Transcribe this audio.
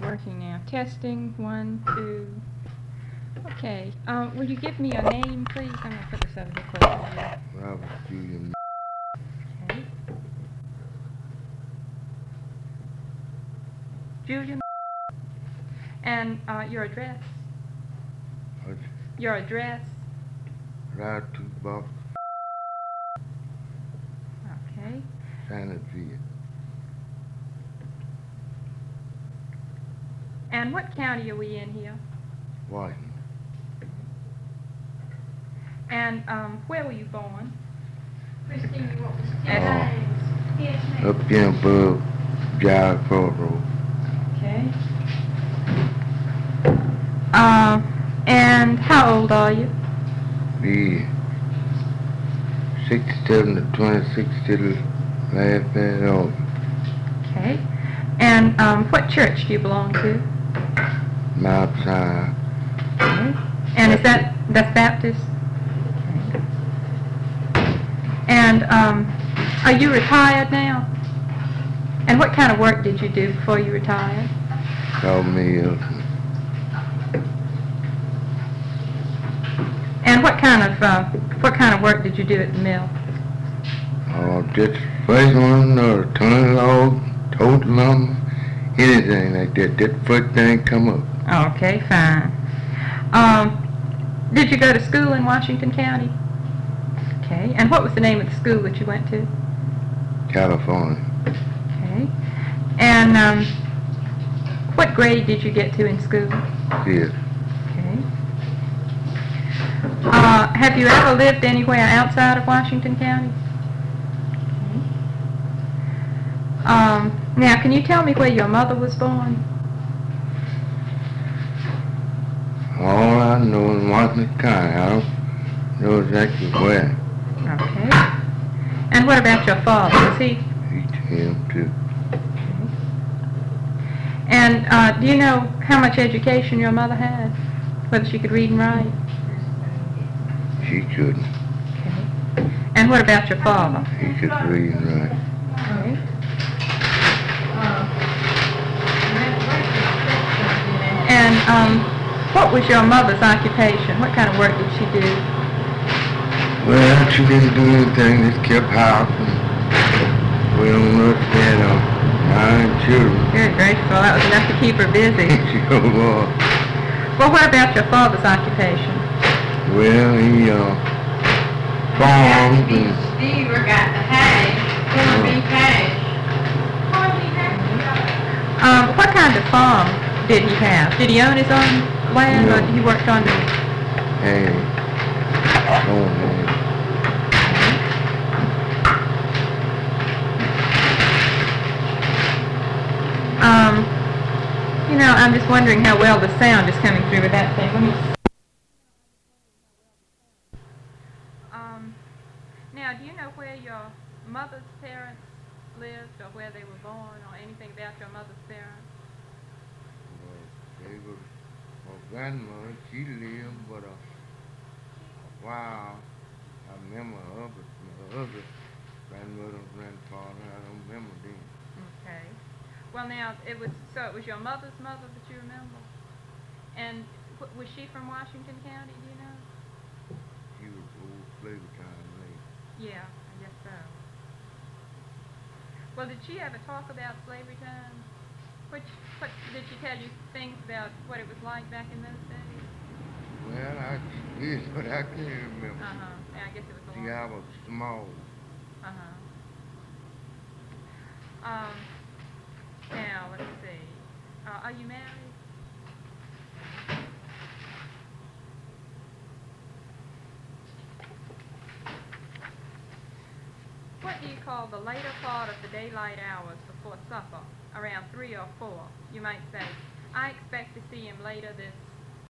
working now. Testing, 1, 2. Okay. Will you give me your name, please? I'm going to put this over here close to you. Robert Julian. Okay. Julian. And your address? Your address? Route 2 Box. Okay. Sanity. And what county are we in here? Washington. And where were you born? Christine, you want to tell names? Yes, ma'am. Up here above Giles Road. Okay. And how old are you? Be 67 to 26 to the last day of. Okay. And what church do you belong to? Mount Sinai. Okay. And is that's Baptist? Okay. And are you retired now? And what kind of work did you do before you retired? Sawmills. And what kind of work did you do at the mill? Just first one or turn log, total number, anything like that. That first thing come up. Okay, fine. Did you go to school in Washington County? Okay. And what was the name of the school that you went to? California. Okay. And what grade did you get to in school? Yes. Okay. Have you ever lived anywhere outside of Washington County? Okay. Now, can you tell me where your mother was born? All I know is Washington County. I don't know exactly where. Okay. And what about your father? Was he? He's him too. And do you know how much education your mother had? Whether she could read and write? She couldn't. Okay. And what about your father? He could read and write. Okay. And what was your mother's occupation? What kind of work did she do? Well, she didn't do anything. Just kept house. And we don't understand 9 children. Good gracious, well, that was enough to keep her busy. She was. Well, what about your father's occupation? Well, he farmed and Steve got the hay. Gonna be cash. What kind of farm did he have? Did he own his own land, or he worked on the... hay. Corn hay. You know, I'm just wondering how well the sound is coming through with that thing. Let me... Now, do you know where your mother's parents lived, or where they were born, or anything about your mother's parents? Well, they were, my grandmother, she lived, but a while, I remember my other grandmother and grandfather, I don't remember them. Okay. Well, now, it was your mother's mother that you remember? And was she from Washington County, do you know? She was old slavery time lady. Yeah, I guess so. Well, did she ever talk about slavery time? What did she tell you things about what it was like back in those days? Well, I did, but I can't remember. Yeah, I guess it was a See, I was small. Now, let's see. Are you married? What do you call the later part of the daylight hours before supper, around 3 or 4? You might say, I expect to see him later this